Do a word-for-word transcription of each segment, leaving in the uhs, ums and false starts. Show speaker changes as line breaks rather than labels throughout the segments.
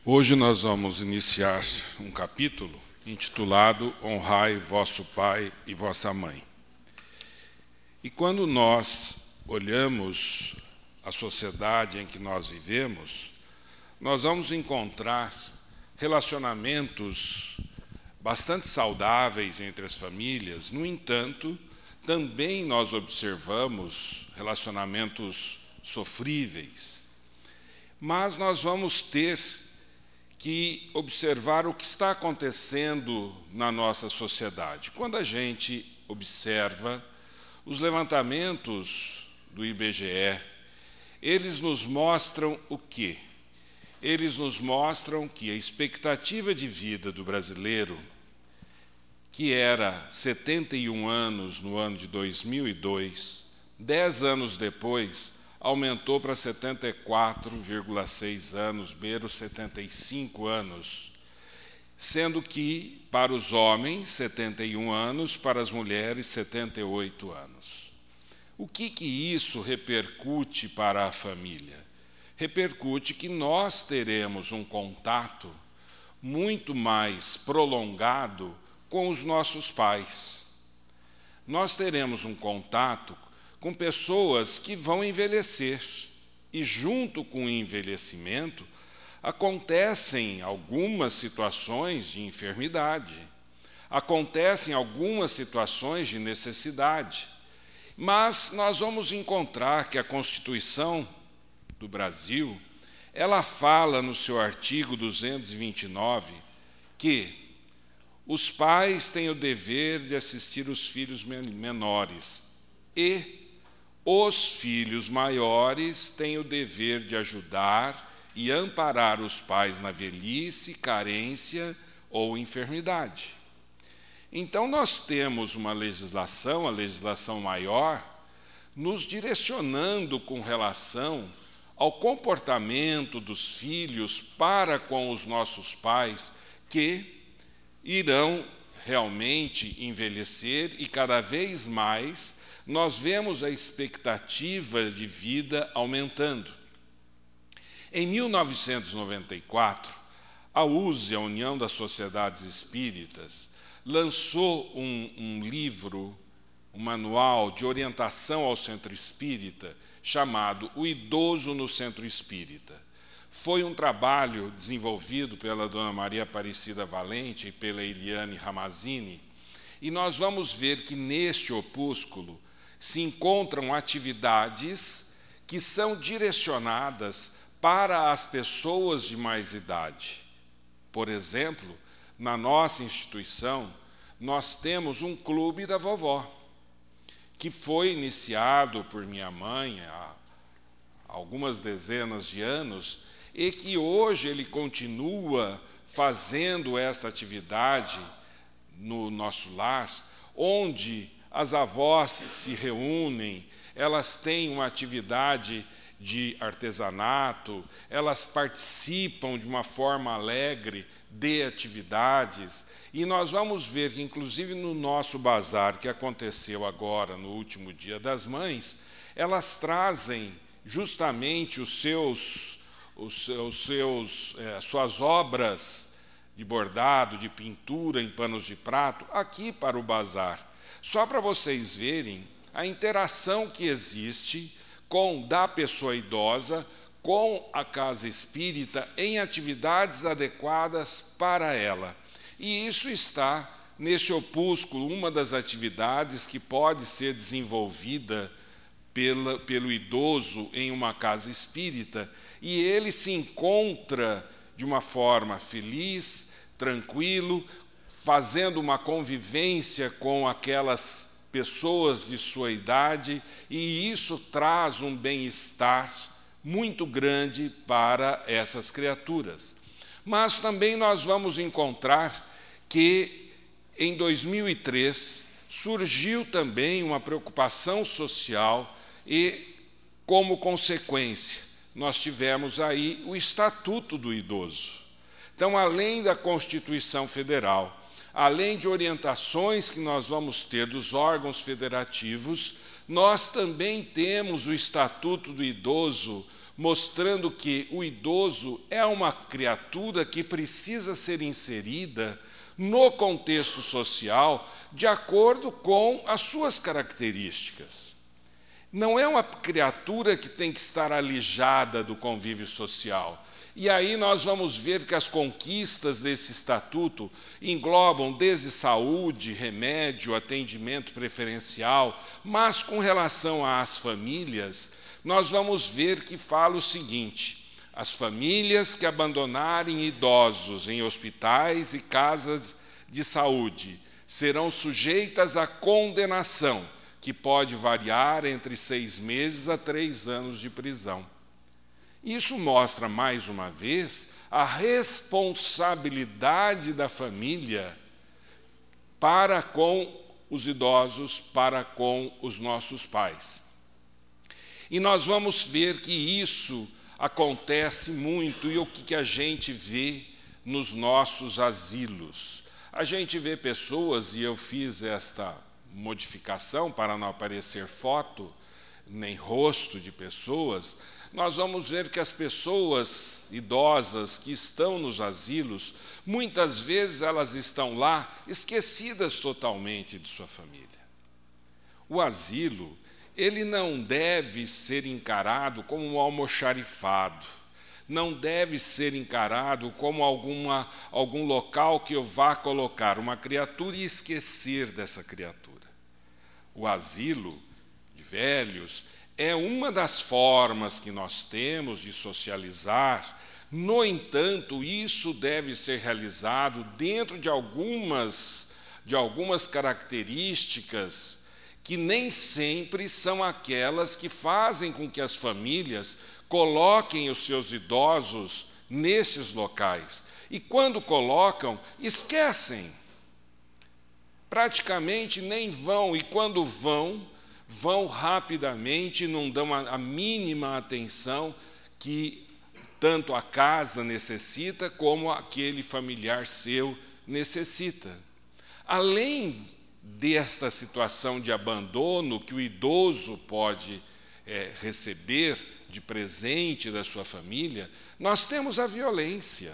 Hoje nós vamos iniciar um capítulo intitulado Honrai vosso pai e vossa mãe. E quando nós olhamos a sociedade em que nós vivemos, nós vamos encontrar relacionamentos bastante saudáveis entre as famílias. No entanto, também nós observamos relacionamentos sofríveis. Mas nós vamos ter que observar o que está acontecendo na nossa sociedade. Quando a gente observa os levantamentos do I B G E, eles nos mostram o quê? Eles nos mostram que a expectativa de vida do brasileiro, que era setenta e um anos no ano de dois mil e dois, dez anos depois, aumentou para setenta e quatro vírgula seis anos, meros setenta e cinco anos, sendo que, para os homens, setenta e um anos, para as mulheres, setenta e oito anos. O que que isso repercute para a família? Repercute que nós teremos um contato muito mais prolongado com os nossos pais. Nós teremos um contato com pessoas que vão envelhecer. E junto com o envelhecimento, acontecem algumas situações de enfermidade, acontecem algumas situações de necessidade. Mas nós vamos encontrar que a Constituição do Brasil, ela fala no seu artigo duzentos e vinte e nove que os pais têm o dever de assistir os filhos menores e os filhos maiores têm o dever de ajudar e amparar os pais na velhice, carência ou enfermidade. Então, nós temos uma legislação, a legislação maior, nos direcionando com relação ao comportamento dos filhos para com os nossos pais, que irão realmente envelhecer e cada vez mais nós vemos a expectativa de vida aumentando. Em mil novecentos e noventa e quatro, a U S E, a União das Sociedades Espíritas, lançou um, um livro, um manual de orientação ao centro espírita, chamado O Idoso no Centro Espírita. Foi um trabalho desenvolvido pela Dona Maria Aparecida Valente e pela Eliane Ramazzini, e nós vamos ver que neste opúsculo se encontram atividades que são direcionadas para as pessoas de mais idade. Por exemplo, na nossa instituição, nós temos um clube da vovó, que foi iniciado por minha mãe há algumas dezenas de anos e que hoje ele continua fazendo essa atividade no nosso lar, onde as avós se reúnem, elas têm uma atividade de artesanato, elas participam de uma forma alegre de atividades, e nós vamos ver que, inclusive no nosso bazar, que aconteceu agora, no último Dia das Mães, elas trazem justamente os seus, os, os seus, é, suas obras de bordado, de pintura em panos de prato, aqui para o bazar. Só para vocês verem a interação que existe com da pessoa idosa com a casa espírita em atividades adequadas para ela. E isso está neste opúsculo, uma das atividades que pode ser desenvolvida pela, pelo idoso em uma casa espírita, e ele se encontra de uma forma feliz, tranquilo, fazendo uma convivência com aquelas pessoas de sua idade, e isso traz um bem-estar muito grande para essas criaturas. Mas também nós vamos encontrar que, em dois mil e três, surgiu também uma preocupação social e, como consequência, nós tivemos aí o Estatuto do Idoso. Então, além da Constituição Federal, além de orientações que nós vamos ter dos órgãos federativos, nós também temos o Estatuto do Idoso mostrando que o idoso é uma criatura que precisa ser inserida no contexto social de acordo com as suas características. Não é uma criatura que tem que estar alijada do convívio social. E aí nós vamos ver que as conquistas desse estatuto englobam desde saúde, remédio, atendimento preferencial, mas com relação às famílias, nós vamos ver que fala o seguinte: as famílias que abandonarem idosos em hospitais e casas de saúde serão sujeitas à condenação, que pode variar entre seis meses a três anos de prisão. Isso mostra, mais uma vez, a responsabilidade da família para com os idosos, para com os nossos pais. E nós vamos ver que isso acontece muito, e o que a gente vê nos nossos asilos. A gente vê pessoas, e eu fiz esta modificação para não aparecer foto nem rosto de pessoas, nós vamos ver que as pessoas idosas que estão nos asilos, muitas vezes elas estão lá esquecidas totalmente de sua família. O asilo, ele não deve ser encarado como um almoxarifado, não deve ser encarado como alguma, algum local que eu vá colocar uma criatura e esquecer dessa criatura. O asilo de velhos é uma das formas que nós temos de socializar. No entanto, isso deve ser realizado dentro de algumas, de algumas características que nem sempre são aquelas que fazem com que as famílias coloquem os seus idosos nesses locais. E quando colocam, esquecem. Praticamente nem vão, e quando vão, vão rapidamente, não dão a mínima atenção que tanto a casa necessita, como aquele familiar seu necessita. Além desta situação de abandono que o idoso pode é, receber de presente da sua família, nós temos a violência.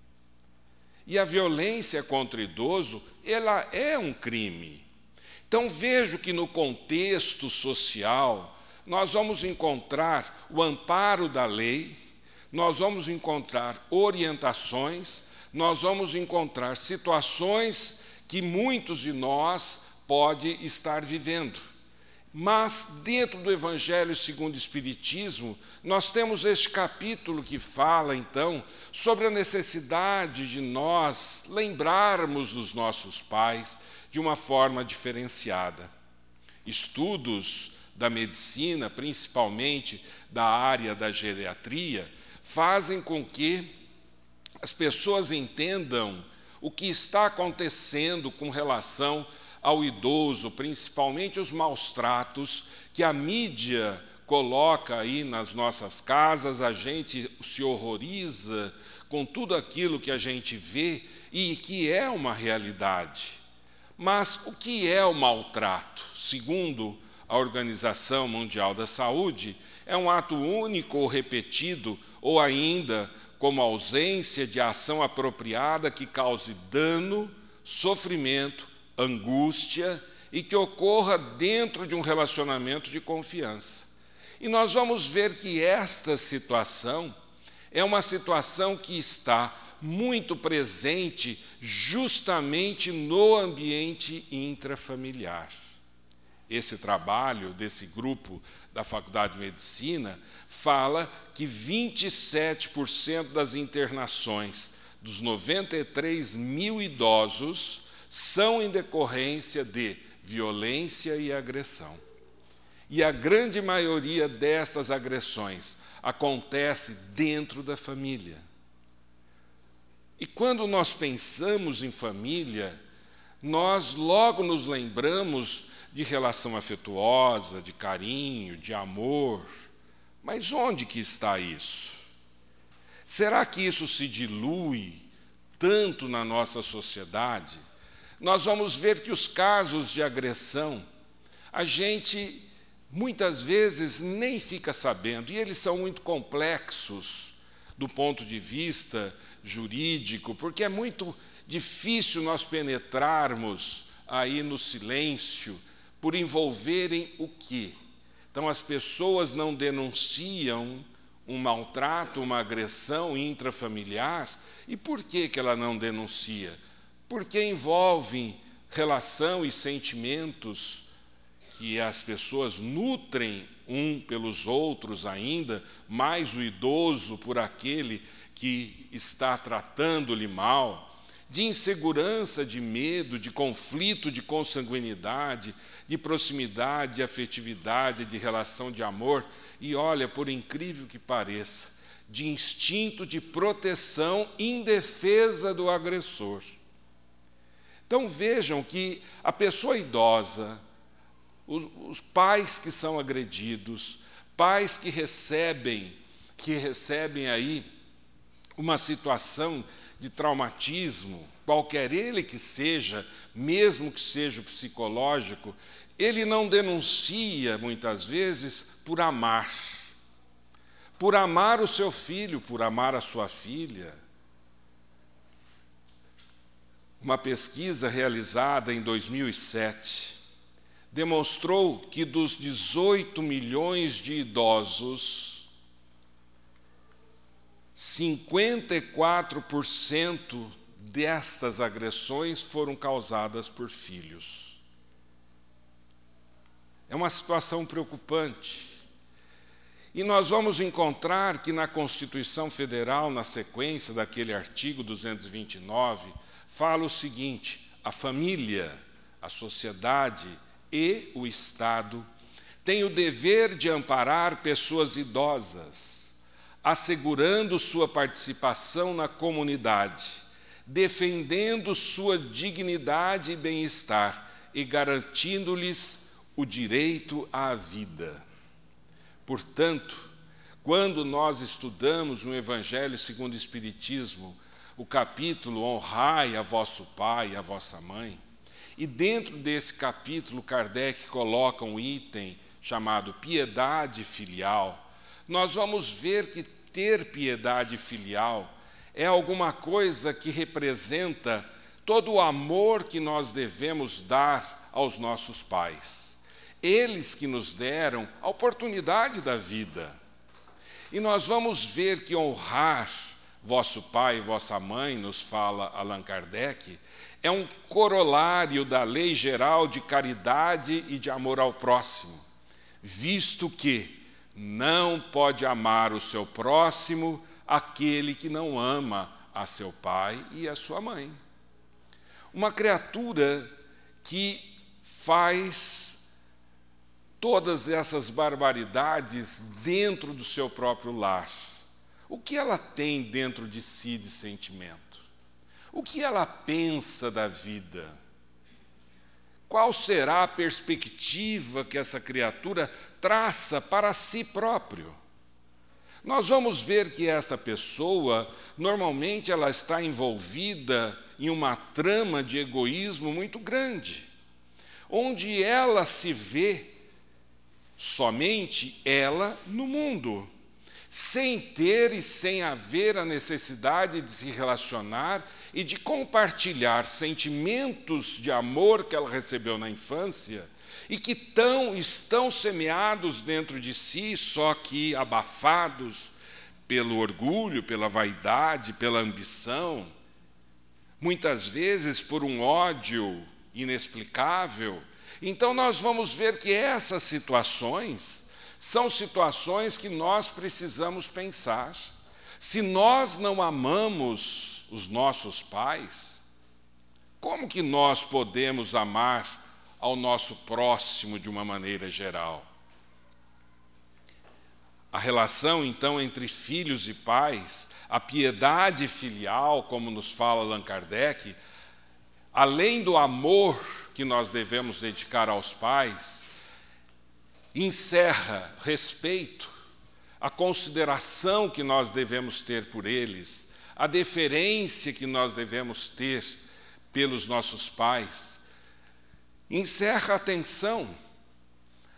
E a violência contra o idoso, ela é um crime. Então vejo que no contexto social, nós vamos encontrar o amparo da lei, nós vamos encontrar orientações, nós vamos encontrar situações que muitos de nós podem estar vivendo. Mas, dentro do Evangelho segundo o Espiritismo, nós temos este capítulo que fala, então, sobre a necessidade de nós lembrarmos dos nossos pais de uma forma diferenciada. Estudos da medicina, principalmente da área da geriatria, fazem com que as pessoas entendam o que está acontecendo com relação ao idoso, principalmente os maus tratos que a mídia coloca aí nas nossas casas. A gente se horroriza com tudo aquilo que a gente vê e que é uma realidade. Mas o que é o maltrato? Segundo a Organização Mundial da Saúde, é um ato único ou repetido, ou ainda como ausência de ação apropriada que cause dano, sofrimento, angústia e que ocorra dentro de um relacionamento de confiança. E nós vamos ver que esta situação é uma situação que está muito presente justamente no ambiente intrafamiliar. Esse trabalho desse grupo da Faculdade de Medicina fala que vinte e sete por cento das internações dos noventa e três mil idosos são em decorrência de violência e agressão. E a grande maioria destas agressões acontece dentro da família. E quando nós pensamos em família, nós logo nos lembramos de relação afetuosa, de carinho, de amor. Mas onde que está isso? Será que isso se dilui tanto na nossa sociedade? Nós vamos ver que os casos de agressão, a gente muitas vezes nem fica sabendo, e eles são muito complexos do ponto de vista jurídico, porque é muito difícil nós penetrarmos aí no silêncio por envolverem o quê? Então, as pessoas não denunciam um maltrato, uma agressão intrafamiliar. E por que que ela não denuncia? Porque envolvem relação e sentimentos que as pessoas nutrem um pelos outros ainda, mais o idoso por aquele que está tratando-lhe mal, de insegurança, de medo, de conflito, de consanguinidade, de proximidade, de afetividade, de relação de amor, e olha, por incrível que pareça, de instinto de proteção em defesa do agressor. Então vejam que a pessoa idosa, os, os pais que são agredidos, pais que recebem, que recebem aí uma situação de traumatismo, qualquer ele que seja, mesmo que seja o psicológico, ele não denuncia, muitas vezes, por amar. Por amar o seu filho, por amar a sua filha. Uma pesquisa realizada em dois mil e sete demonstrou que dos dezoito milhões de idosos, cinquenta e quatro por cento destas agressões foram causadas por filhos. É uma situação preocupante. E nós vamos encontrar que na Constituição Federal, na sequência daquele artigo duzentos e vinte e nove, fala o seguinte: a família, a sociedade e o Estado têm o dever de amparar pessoas idosas, assegurando sua participação na comunidade, defendendo sua dignidade e bem-estar e garantindo-lhes o direito à vida. Portanto, quando nós estudamos no Evangelho segundo o Espiritismo, o capítulo Honrai a vosso pai e a vossa mãe, e dentro desse capítulo Kardec coloca um item chamado piedade filial, nós vamos ver que ter piedade filial é alguma coisa que representa todo o amor que nós devemos dar aos nossos pais. Eles que nos deram a oportunidade da vida. E nós vamos ver que honrar vosso pai e vossa mãe, nos fala Allan Kardec, é um corolário da lei geral de caridade e de amor ao próximo, visto que não pode amar o seu próximo aquele que não ama a seu pai e a sua mãe. Uma criatura que faz todas essas barbaridades dentro do seu próprio lar. O que ela tem dentro de si de sentimento? O que ela pensa da vida? Qual será a perspectiva que essa criatura traça para si próprio? Nós vamos ver que esta pessoa, normalmente ela está envolvida em uma trama de egoísmo muito grande, onde ela se vê somente ela no mundo, sem ter e sem haver a necessidade de se relacionar e de compartilhar sentimentos de amor que ela recebeu na infância e que tão, estão semeados dentro de si, só que abafados pelo orgulho, pela vaidade, pela ambição, muitas vezes por um ódio inexplicável. Então nós vamos ver que essas situações são situações que nós precisamos pensar. Se nós não amamos os nossos pais, como que nós podemos amar ao nosso próximo de uma maneira geral? A relação, então, entre filhos e pais, a piedade filial, como nos fala Allan Kardec, além do amor que nós devemos dedicar aos pais, encerra respeito, a consideração que nós devemos ter por eles, a deferência que nós devemos ter pelos nossos pais, encerra atenção,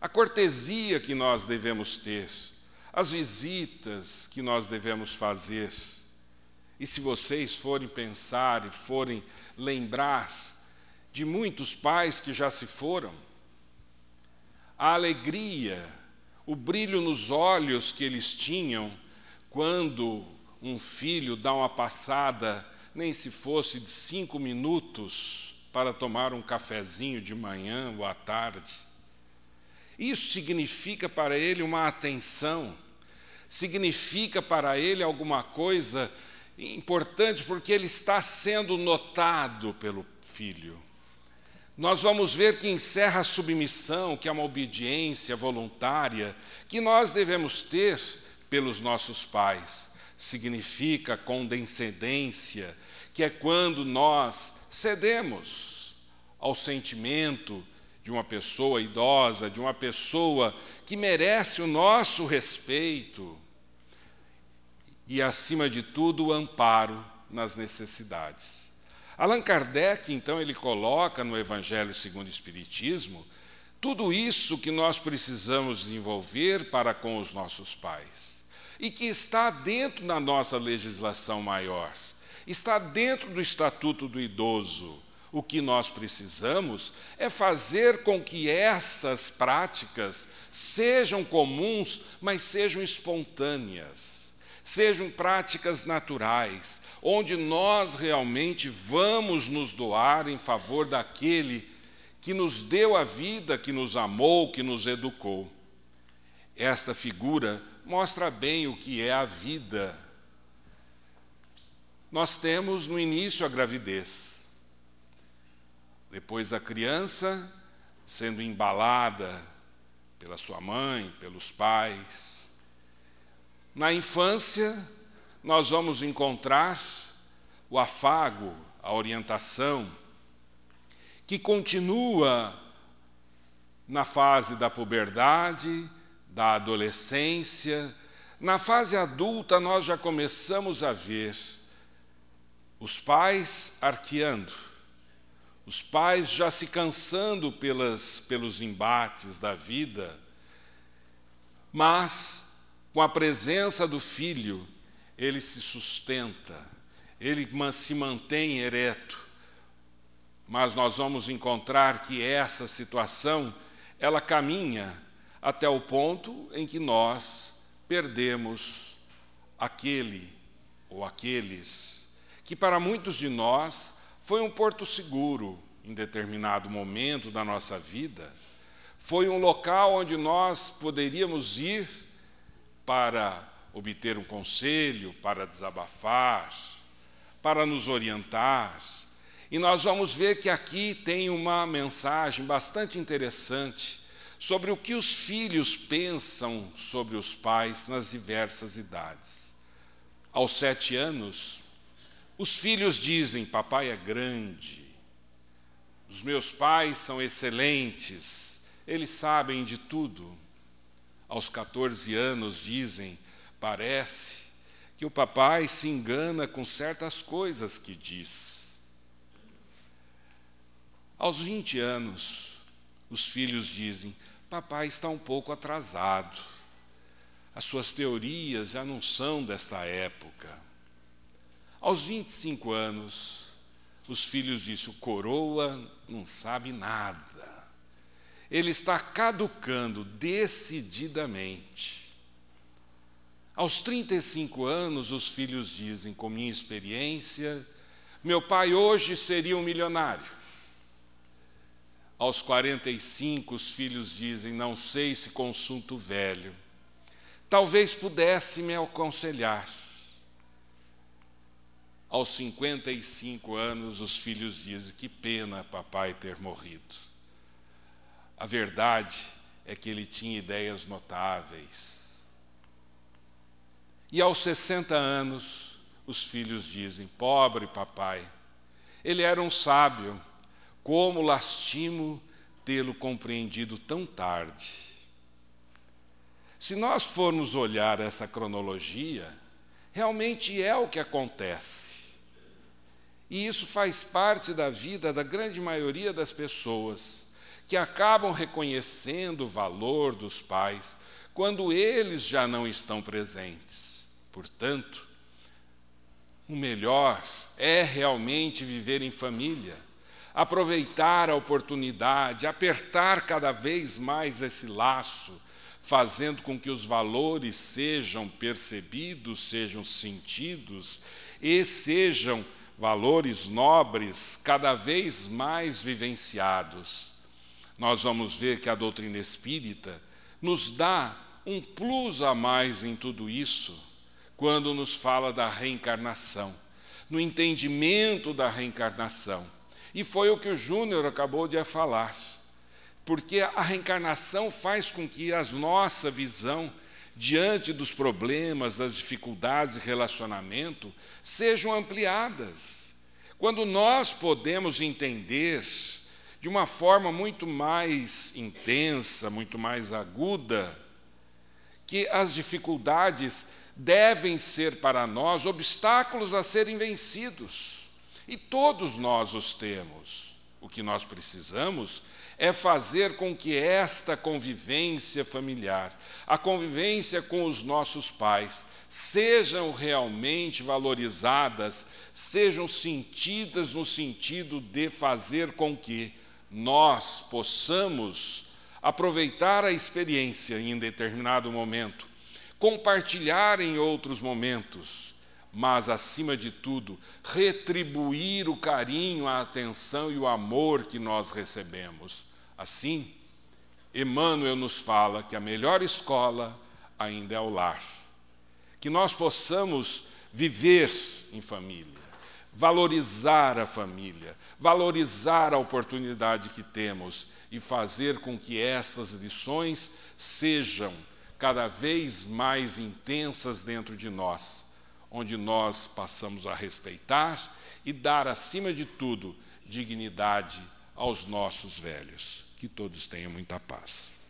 a cortesia que nós devemos ter, as visitas que nós devemos fazer. E se vocês forem pensar e forem lembrar de muitos pais que já se foram, a alegria, o brilho nos olhos que eles tinham quando um filho dá uma passada, nem se fosse de cinco minutos, para tomar um cafezinho de manhã ou à tarde. Isso significa para ele uma atenção, significa para ele alguma coisa importante, porque ele está sendo notado pelo filho. Nós vamos ver que encerra a submissão, que é uma obediência voluntária, que nós devemos ter pelos nossos pais. Significa condescendência, que é quando nós cedemos ao sentimento de uma pessoa idosa, de uma pessoa que merece o nosso respeito e, acima de tudo, o amparo nas necessidades. Allan Kardec, então, ele coloca no Evangelho segundo o Espiritismo tudo isso que nós precisamos desenvolver para com os nossos pais e que está dentro da nossa legislação maior, está dentro do Estatuto do Idoso. O que nós precisamos é fazer com que essas práticas sejam comuns, mas sejam espontâneas, sejam práticas naturais, onde nós realmente vamos nos doar em favor daquele que nos deu a vida, que nos amou, que nos educou. Esta figura mostra bem o que é a vida. Nós temos no início a gravidez. Depois a criança sendo embalada pela sua mãe, pelos pais. Na infância, nós vamos encontrar o afago, a orientação, que continua na fase da puberdade, da adolescência. Na fase adulta, nós já começamos a ver os pais arqueando, os pais já se cansando pelas, pelos embates da vida, mas com a presença do filho, ele se sustenta, ele se mantém ereto. Mas nós vamos encontrar que essa situação, ela caminha até o ponto em que nós perdemos aquele ou aqueles que para muitos de nós foi um porto seguro em determinado momento da nossa vida, foi um local onde nós poderíamos ir para obter um conselho, para desabafar, para nos orientar. E nós vamos ver que aqui tem uma mensagem bastante interessante sobre o que os filhos pensam sobre os pais nas diversas idades. Aos sete anos, os filhos dizem: papai é grande, os meus pais são excelentes, eles sabem de tudo. Aos catorze anos dizem: parece que o papai se engana com certas coisas que diz. Aos vinte anos, os filhos dizem: papai está um pouco atrasado, as suas teorias já não são desta época. Aos vinte e cinco anos, os filhos dizem: o coroa não sabe nada, ele está caducando decididamente. Aos trinta e cinco anos, os filhos dizem, com minha experiência, meu pai hoje seria um milionário. Aos quarenta e cinco, os filhos dizem, não sei se consulto velho, talvez pudesse me aconselhar. Aos cinquenta e cinco anos, os filhos dizem, que pena papai ter morrido. A verdade é que ele tinha ideias notáveis. E aos sessenta anos, os filhos dizem, pobre papai, ele era um sábio, como lastimo tê-lo compreendido tão tarde. Se nós formos olhar essa cronologia, realmente é o que acontece. E isso faz parte da vida da grande maioria das pessoas, que acabam reconhecendo o valor dos pais quando eles já não estão presentes. Portanto, o melhor é realmente viver em família, aproveitar a oportunidade, apertar cada vez mais esse laço, fazendo com que os valores sejam percebidos, sejam sentidos e sejam valores nobres cada vez mais vivenciados. Nós vamos ver que a doutrina espírita nos dá um plus a mais em tudo isso, quando nos fala da reencarnação, no entendimento da reencarnação. E foi o que o Júnior acabou de falar, porque a reencarnação faz com que a nossa visão diante dos problemas, das dificuldades de relacionamento, sejam ampliadas. Quando nós podemos entender de uma forma muito mais intensa, muito mais aguda, que as dificuldades devem ser para nós obstáculos a serem vencidos. E todos nós os temos. O que nós precisamos é fazer com que esta convivência familiar, a convivência com os nossos pais, sejam realmente valorizadas, sejam sentidas no sentido de fazer com que nós possamos aproveitar a experiência em determinado momento, compartilhar em outros momentos, mas, acima de tudo, retribuir o carinho, a atenção e o amor que nós recebemos. Assim, Emmanuel nos fala que a melhor escola ainda é o lar. Que nós possamos viver em família, valorizar a família, valorizar a oportunidade que temos e fazer com que estas lições sejam cada vez mais intensas dentro de nós, onde nós passamos a respeitar e dar, acima de tudo, dignidade aos nossos velhos. Que todos tenham muita paz.